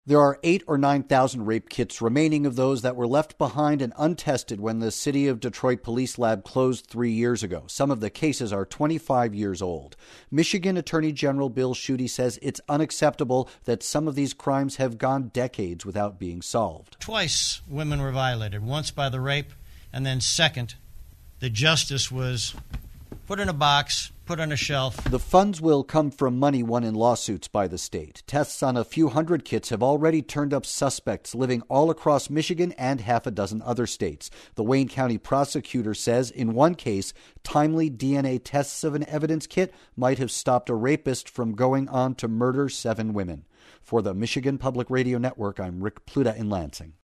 There are 8,000 or 9,000 rape kits remaining of those that were left behind and untested when the City of Detroit Police Lab closed 3 years ago. Some of the cases are 25 years old. Michigan Attorney General Bill Schuette says it's unacceptable that some of these crimes have gone decades without being solved. Twice women were violated, once by the rape, and then second, the justice was put in a box, put on a shelf. The funds will come from money won in lawsuits by the state. Tests on a few hundred kits have already turned up suspects living all across Michigan and half a dozen other states. The Wayne County prosecutor says in one case, timely DNA tests of an evidence kit might have stopped a rapist from going on to murder 7 women. For the Michigan Public Radio Network, I'm Rick Pluta in Lansing.